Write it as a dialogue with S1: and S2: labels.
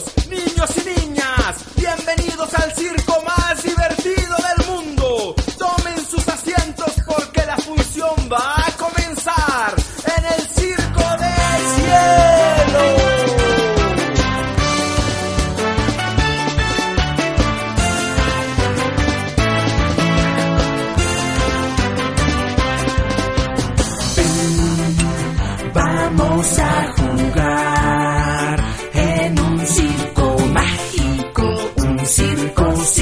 S1: Caballeros, niños y niñas, bienvenidos al circo más divertido del mundo. Tomen sus asientos porque la función va a comenzar en el Circo del Cielo. Vamos a jugar.